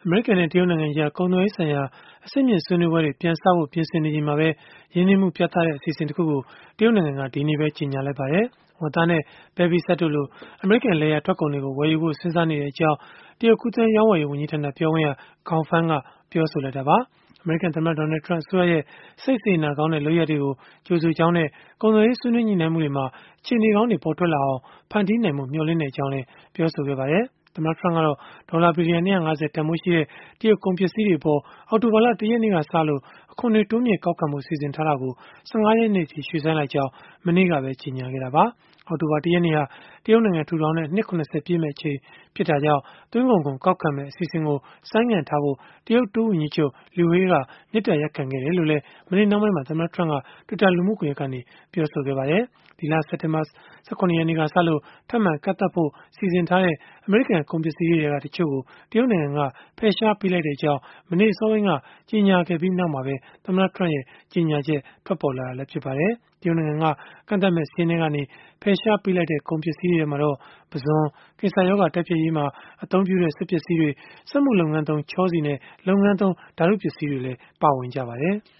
အမေရိကန်နဲ့ တရုတ်နိုင်ငံကြား ကုန်သွယ်ရေးဆိုင်ရာ အဆင့်မြင့်ဆွေးနွေးပွဲတွေ ပြန်စဖို့ ပြင်ဆင်နေချိန်မှာပဲ ရင်းနှီးမှုပြသတဲ့ အစီအစဉ်တခုကို တရုတ်နိုင်ငံက ဒီနေ့ပဲ ကြေညာလိုက်ပါတယ်။ ဝက်သားနဲ့ ပဲပိစပ်တို့လို အမေရိကန် လယ်ယာထွက်ကုန်တွေကို ဝယ်ယူဖို့ စဉ်းစားနေကြောင်း တရုတ်ကူးသန်းရောင်းဝယ်ရေး ဝန်ကြီးဌာန ပြောခွင့်ရ Gao Feng ကပြောဆိုလိုက်တာပါ။ အမေရိကန်သမ္မတ Donald Trump အစိုးရရဲ့ စိတ်စေတနာကောင်းတဲ့ လုပ်ရပ်တွေကို ကြိုဆိုကြောင်းနဲ့ ကုန်သွယ်ရေး ဆွေးနွေးညှိနှိုင်းမှုတွေမှာ အခြေအနေကောင်းတွေ ပေါ်ထွက်လာအောင် ဖန်တီးနိုင်ဖို့ မျှော်လင့်ကြောင်းလည်း ပြောဆိုခဲ့ပါတယ်။ သမ္မတ Trump ကတော့ ဒေါ်လာဘီလီယံ ၂၅၀ တန်ဘိုးရှိတဲ့ တရုတ်ကုန်ပစ္စည်းတွေအပေါ် အောက်တိုဘာလ ၁ ရက်နေ့ကစလို့ အခွန်တွေ တိုးမြှင့်ကောက်ခံဖို့ စီစဉ်ထားတာကို ၁၅ ရက်နေ့အထိ ရွှေ့ဆိုင်းလိုက်ကြောင်း မနေ့ကပဲ ကြေညာခဲ့တာပါ။ အောက်တိုဘာ 1 ရက်နေ့ဟာ တရုတ်နိုင်ငံ ထူထောင်တဲ့ နှစ် ၇၀ ပြည့်မယ့်အချိန် ဖြစ်တာကြောင့် သွင်းကုန်ခွန်ကောက်ခံမယ့် အစီအစဉ်ကို ဆိုင်းငံ့ထားဖို့ တရုတ် ဒုဝန်ကြီးချုပ် Liu He က မေတ္တာရပ်ခံခဲ့တယ်လို့လည်း မနေ့နှောင်းပိုင်းမှာ သမ္မတ Trump က Twitter လူမှုကွန်ရက်ကနေ ပြောဆိုခဲ့ပါတယ်။ ဒီလ စက်တင်ဘာ ၁၇ ရက်နေ့ကစလို့ ထပ်မံကန့်သတ်ဖို့ စီစဉ်ထားတဲ့ အမေရိကန် ကုန်ပစ္စည်းတွေထဲက တချို့ကို တရုတ်နိုင်ငံက ဖယ်ရှားပေးလိုက်ကြောင်း မနေ့အစောပိုင်းက ကြေညာခဲ့ပြီးနောက်မှာပဲ သမ္မတ Trump ရဲ့ ကြေညာချက် ထွက်ပေါ်လာတာလည်း ဖြစ်ပါတယ်။ တရုတ်နိုင်ငံက ကန့်သတ်မယ့် စာရင်းထဲကနေ ဖယ်ရှားပေးလိုက်တဲ့ ကုန်ပစ္စည်းတွေထဲမှာတော့ ပုဇွန်၊ ကင်ဆာရောဂါ တိုက်ဖျက်ရေးမှာ အသုံးပြုတဲ့ စက်ပစ္စည်းတွေ၊ စက်မှုလုပ်ငန်းသုံး ချောဆီနဲ့ လုပ်ငန်းသုံး ဓာတုပစ္စည်းတွေလည်း ပါဝင်ပါတယ်။